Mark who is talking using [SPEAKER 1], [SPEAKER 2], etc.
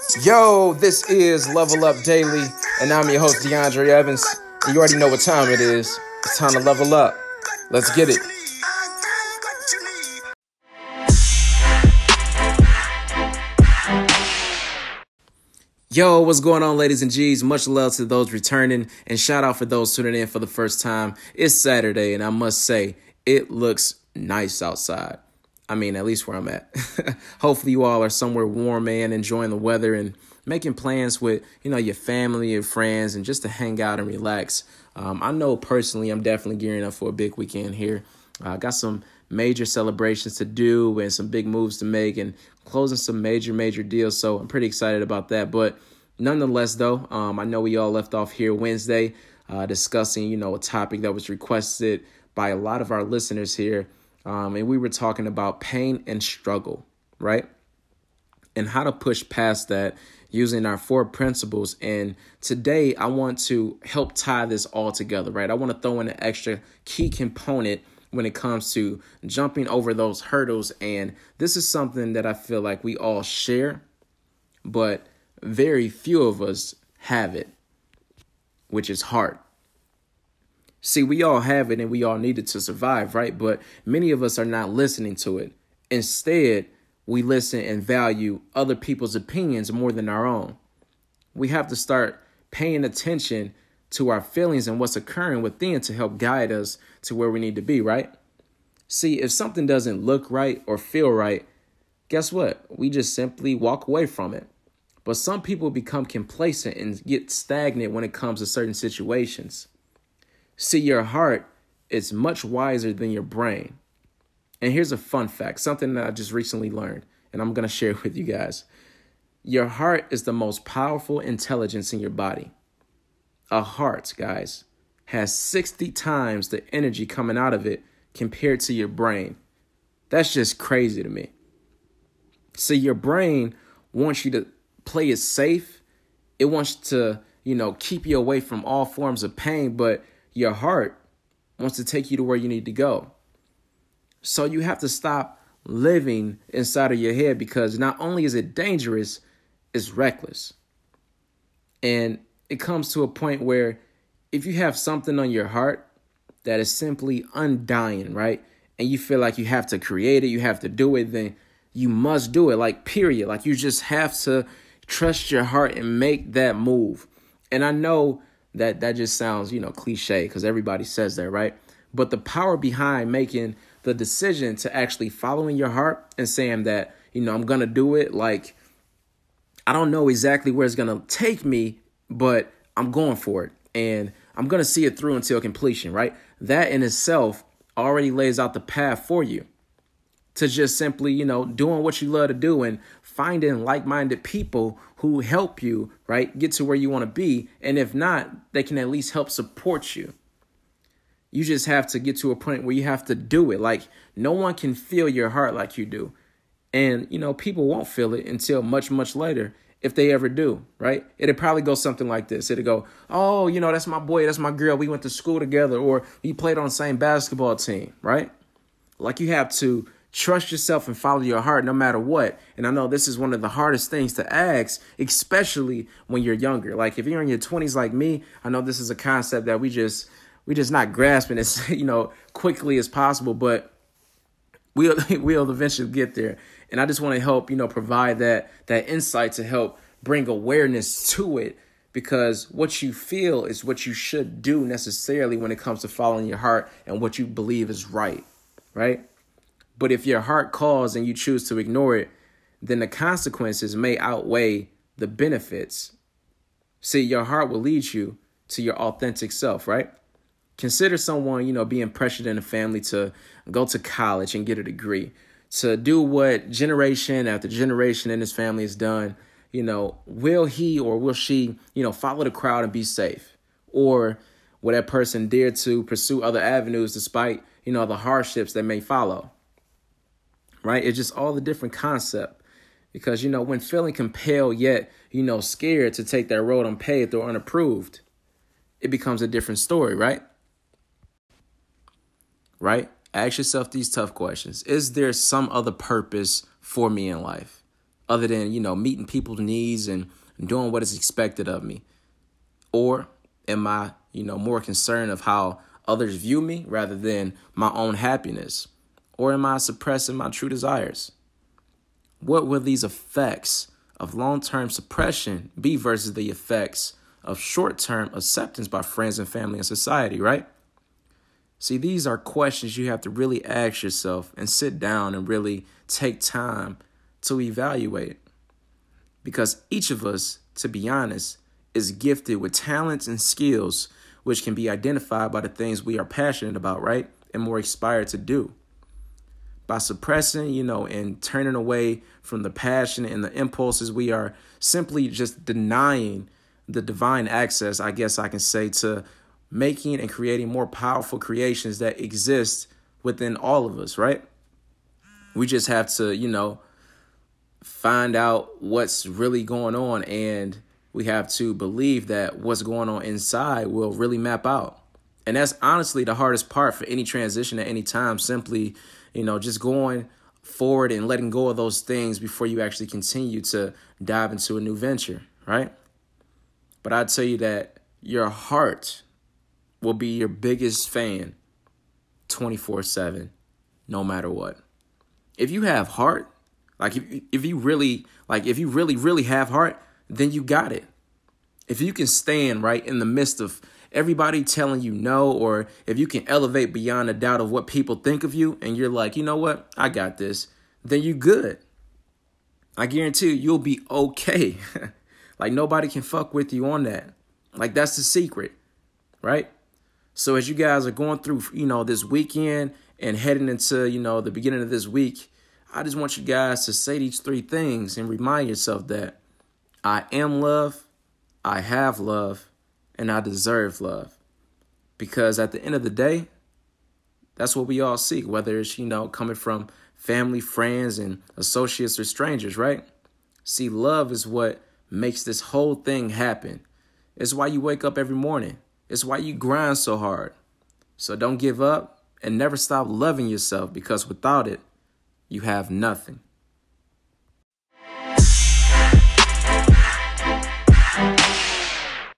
[SPEAKER 1] Yo, this is Level Up Daily, and I'm your host, DeAndre Evans. And you already know what time it is. It's time to level up. Let's get it. Yo, what's going on, ladies and G's? Much love to those returning, and shout out for those tuning in for the first time. It's Saturday, and I must say, it looks nice outside. I mean, at least where I'm at. Hopefully you all are somewhere warm, man, enjoying the weather and making plans with, your family, your friends, and just to hang out and relax. I know personally I'm definitely gearing up for a big weekend here. I got some major celebrations to do and some big moves to make and closing some major deals. So I'm pretty excited about that. But nonetheless, though, I know we all left off here Wednesday discussing, a topic that was requested by a lot of our listeners here. And we were talking about pain and struggle, right? And how to push past that using our 4 principles. And today I want to help tie this all together, right? I want to throw in an extra key component when it comes to jumping over those hurdles. And this is something that I feel like we all share, but very few of us have it, which is heart. See, we all have it and we all need it to survive, right? But many of us are not listening to it. Instead, we listen and value other people's opinions more than our own. We have to start paying attention to our feelings and what's occurring within to help guide us to where we need to be, right? See, if something doesn't look right or feel right, guess what? We just simply walk away from it. But some people become complacent and get stagnant when it comes to certain situations. See, your heart is much wiser than your brain. And here's a fun fact, something that I just recently learned, and I'm going to share with you guys. Your heart is the most powerful intelligence in your body. A heart, guys, has 60 times the energy coming out of it compared to your brain. That's just crazy to me. See, your brain wants you to play it safe. It wants to, keep you away from all forms of pain, but your heart wants to take you to where you need to go. So you have to stop living inside of your head, because not only is it dangerous, it's reckless. And it comes to a point where if you have something on your heart that is simply undying, right? And you feel like you have to create it, you have to do it, then you must do it, like period. Like you just have to trust your heart and make that move. And I know that just sounds, cliche because everybody says that, right? But the power behind making the decision to actually following your heart and saying that, I'm going to do it. Like, I don't know exactly where it's going to take me, but I'm going for it. And I'm going to see it through until completion, right? That in itself already lays out the path for you to just simply, doing what you love to do and finding like-minded people who help you, right, get to where you want to be. And if not, they can at least help support you. You just have to get to a point where you have to do it. Like, no one can feel your heart like you do. And, people won't feel it until much later, if they ever do, right? It'll probably go something like this. It'll go, oh, that's my boy, that's my girl. We went to school together, or we played on the same basketball team, right? Like, you have to trust yourself and follow your heart no matter what. And I know this is one of the hardest things to ask, especially when you're younger. Like, if you're in your 20s like me, I know this is a concept that we just not grasping as, quickly as possible, but we'll eventually get there. And I just want to help, provide that insight to help bring awareness to it, because what you feel is what you should do necessarily when it comes to following your heart and what you believe is right? But if your heart calls and you choose to ignore it, then the consequences may outweigh the benefits. See, your heart will lead you to your authentic self, right? Consider someone, being pressured in a family to go to college and get a degree, to do what generation after generation in his family has done. Will he or will she, follow the crowd and be safe? Or will that person dare to pursue other avenues despite, the hardships that may follow? Right? It's just all the different concept. Because, when feeling compelled yet, scared to take that road unpaved or unapproved, it becomes a different story, right? Ask yourself these tough questions. Is there some other purpose for me in life? other than, meeting people's needs and doing what is expected of me? Or am I, more concerned of how others view me rather than my own happiness? Or am I suppressing my true desires? What will these effects of long-term suppression be versus the effects of short-term acceptance by friends and family and society, right? See, these are questions you have to really ask yourself and sit down and really take time to evaluate. Because each of us, to be honest, is gifted with talents and skills which can be identified by the things we are passionate about, right? And more inspired to do. By suppressing, and turning away from the passion and the impulses, we are simply just denying the divine access, I guess I can say, to making and creating more powerful creations that exist within all of us, right? We just have to, find out what's really going on, and we have to believe that what's going on inside will really map out. And that's honestly the hardest part for any transition at any time, simply, just going forward and letting go of those things before you actually continue to dive into a new venture, right? But I'd tell you that your heart will be your biggest fan 24/7, no matter what. If you have heart, if you really have heart, then you got it. If you can stand right in the midst of everybody telling you no, or if you can elevate beyond a doubt of what people think of you, and you're like, you know what, I got this, then you good. I guarantee you'll be okay. Like nobody can fuck with you on that. Like that's the secret, right? So as you guys are going through, this weekend and heading into, the beginning of this week, I just want you guys to say these 3 things and remind yourself that I am love, I have love, and I deserve love. Because at the end of the day, that's what we all seek, whether it's, coming from family, friends, and associates or strangers, right? See, love is what makes this whole thing happen. It's why you wake up every morning. It's why you grind so hard. So don't give up and never stop loving yourself, because without it, you have nothing.